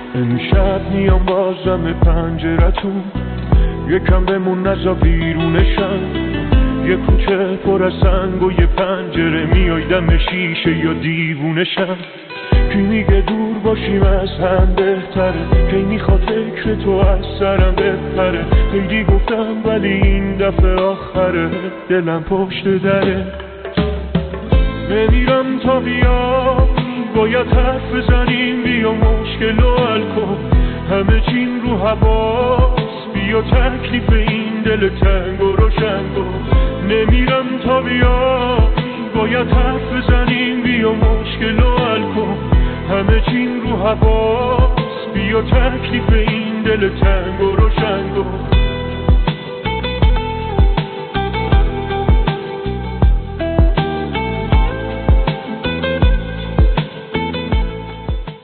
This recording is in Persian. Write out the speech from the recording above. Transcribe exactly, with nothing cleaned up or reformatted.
امشب میام بازم پنجرتون، یکم بمون نزا بیرونشم. یه کوچه پر از سنگ و یه پنجره، میای دم شیشه یا دیوونشم. کی میگه دور باشیم از هم بهتره، کی میخواد فکر تو از سرم بپره. خیلی گفتم ولی این دفعه آخره، دلم پشت دره. نمیرم تا بیام، باید حرف بزنیم، بیا مشکل رو حل کن. همه چیم رو حواس، بیا تکلیف این دل تنگ و روشن کن. نمیرم تا بیام، باید حرف بزنیم، بیا مشکل رو حل کن. همه چیم رو حواس، بیا تکلیف این دل تنگ و روشن کن.